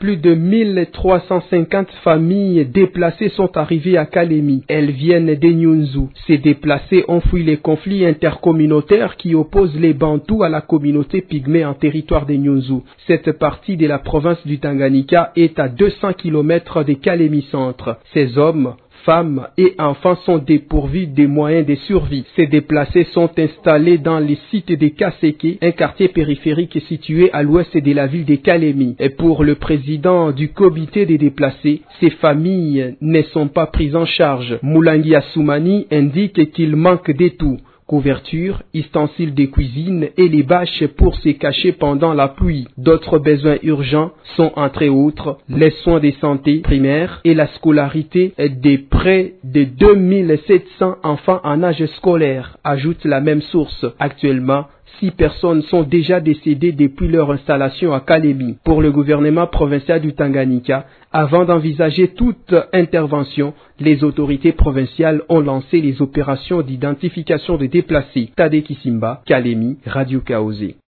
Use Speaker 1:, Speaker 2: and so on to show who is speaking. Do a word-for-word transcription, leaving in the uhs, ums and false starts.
Speaker 1: Plus de mille trois cent cinquante familles déplacées sont arrivées à Kalemi. Elles viennent des Nyunzu. Ces déplacés ont fui les conflits intercommunautaires qui opposent les Bantous à la communauté pygmée en territoire des Nyunzu. Cette partie de la province du Tanganyika est à deux cents kilomètres de Kalemi centre. Ces hommes, femmes et enfants sont dépourvus des moyens de survie. Ces déplacés sont installés dans les sites de Kaseke, un quartier périphérique situé à l'ouest de la ville de Kalemi. Et pour le président du comité des déplacés, ces familles ne sont pas prises en charge. Moulangi Assoumani indique qu'il manque de tout: couverture, ustensiles de cuisine et les bâches pour se cacher pendant la pluie. D'autres besoins urgents sont entre autres les soins de santé primaires et la scolarité de près de deux mille sept cents enfants en âge scolaire, ajoute la même source. Actuellement, six personnes sont déjà décédées depuis leur installation à Kalemi. Pour le gouvernement provincial du Tanganyika, avant d'envisager toute intervention, les autorités provinciales ont lancé les opérations d'identification des déplacés. Tade Kisimba, Kalemi, Radio Kaosé.